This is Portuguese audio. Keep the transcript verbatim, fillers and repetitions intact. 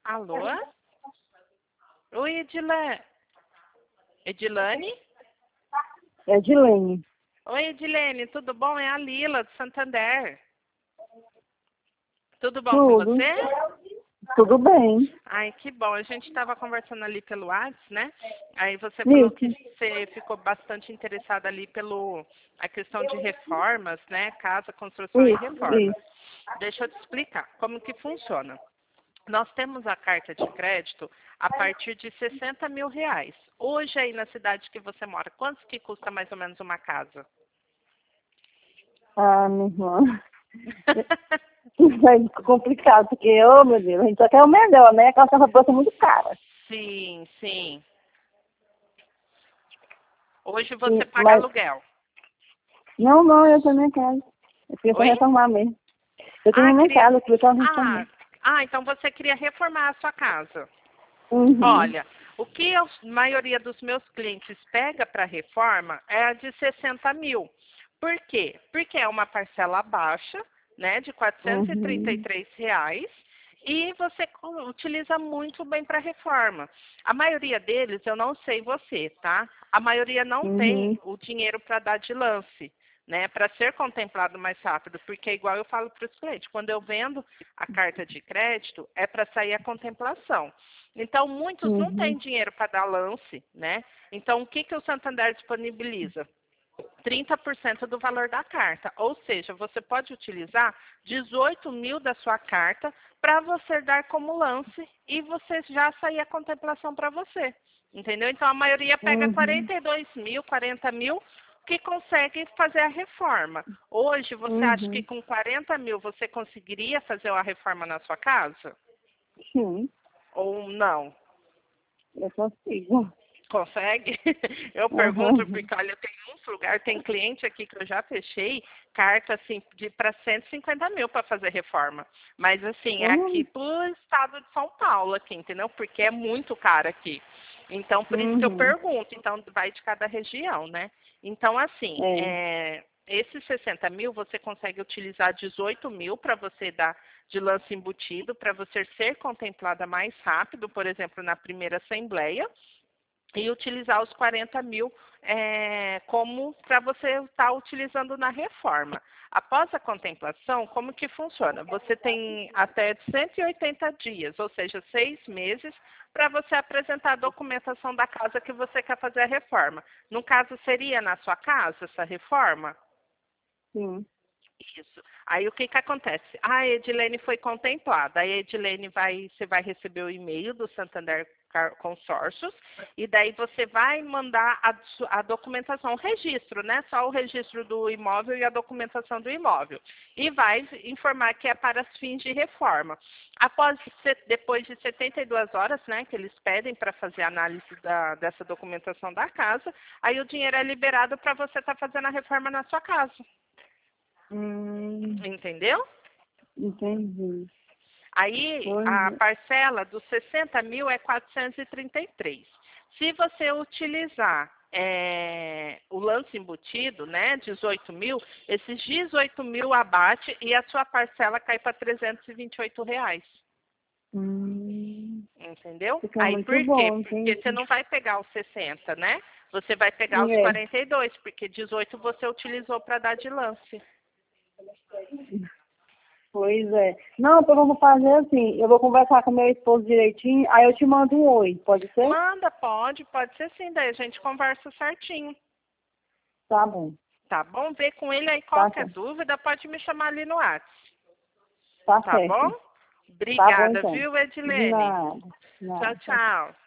Alô? Oi, Edilane. Edilane? É Edilene. Oi, Edilene, tudo bom? É a Lila, do Santander. Tudo bom com Tudo. você? Tudo bem. Ai, que bom. A gente estava conversando ali pelo WhatsApp, né? Aí você falou que Isso. você ficou bastante interessada ali pelo a questão de reformas, né? Casa, construção e Isso. reforma. Isso. Deixa eu te explicar como que funciona. Nós temos a carta de crédito a partir de sessenta mil reais. Hoje aí na cidade que você mora, quanto que custa mais ou menos uma casa? Ah, minha irmã. É complicado, porque, oh meu Deus, a gente só quer o melhor, né? Aquela casa boa é muito cara. Sim, sim. Hoje você Sim, paga mas, aluguel. não, não, eu tenho minha casa. Eu queria só Oi? reformar mesmo. Eu tenho Ah, minha queria. casa, eu queria só reformar. Ah, ah, então você queria reformar a sua casa. Uhum. Olha, o que a maioria dos meus clientes pega para reforma é a de sessenta mil. Por quê? Porque é uma parcela baixa, né, de quatrocentos e trinta e Uhum. três reais, e você co- utiliza muito bem para reforma. A maioria deles, eu não sei você, tá? A maioria não tem Uhum. o dinheiro para dar de lance, né, para ser contemplado mais rápido, porque igual eu falo para os clientes, quando eu vendo a carta de crédito, é para sair a contemplação. Então, muitos não têm Uhum. dinheiro para dar lance, né? Então, o que, que o Santander disponibiliza? trinta por cento do valor da carta. Ou seja, você pode utilizar dezoito mil da sua carta para você dar como lance e você já sair a contemplação para você. Entendeu? Então, a maioria pega Uhum. quarenta e dois mil, quarenta mil, que consegue fazer a reforma. Hoje, você acha que Uhum. com quarenta mil você conseguiria fazer a reforma na sua casa? Sim, Ou não? eu consigo. Consegue? Eu pergunto Uhum. porque, olha, tem uns lugares, tem cliente aqui que eu já fechei carta assim de para cento e cinquenta mil para fazer reforma. Mas assim, é aqui Uhum. pro estado de São Paulo aqui, entendeu? Porque é muito caro aqui. Então, por isso que eu Uhum. pergunto. Então, vai de cada região, né? Então, assim, É. é, esses sessenta mil você consegue utilizar dezoito mil para você dar de lance embutido, para você ser contemplada mais rápido, por exemplo, na primeira assembleia e utilizar os quarenta mil é, como para você estar utilizando na reforma. Após a contemplação, como que funciona? Você tem até cento e oitenta dias, ou seja, seis meses, para você apresentar a documentação da casa que você quer fazer a reforma. No caso, seria na sua casa essa reforma? Sim. Isso. Aí o que que acontece? A Edilene foi contemplada. Aí a Edilene vai, você vai receber o e-mail do Santander Car- Consórcios e daí você vai mandar a, su- a documentação, o registro, né? Só o registro do imóvel e a documentação do imóvel. E vai informar que é para fins de reforma. Após, se- depois de setenta e duas horas, né, que eles pedem para fazer a análise da- dessa documentação da casa, aí o dinheiro é liberado para você estar fazendo a reforma na sua casa. Hum, Entendeu? entendi. Aí Pois a é. parcela dos sessenta mil é quatrocentos e trinta e três. Se você utilizar é, o lance embutido, né, dezoito mil, esses dezoito mil abate e a sua parcela cai para trezentos e vinte e oito reais. Hum, Entendeu? fica Aí muito por quê? bom, Porque você entendi. não vai pegar os sessenta, né? Você vai pegar os É, quarenta e dois, porque dezoito você utilizou para dar de lance. pois é. Não, então vamos fazer assim, eu vou conversar com meu esposo direitinho, aí eu te mando um oi, pode ser? Manda, pode, pode ser sim, daí a gente conversa certinho. Tá bom, Tá bom? Vê com ele aí tá qualquer certo. dúvida, pode me chamar ali no WhatsApp. Tá Tá bom? certo. Tá bom Obrigada, então. viu, De Edilene? nada, Tchau, nada. tchau.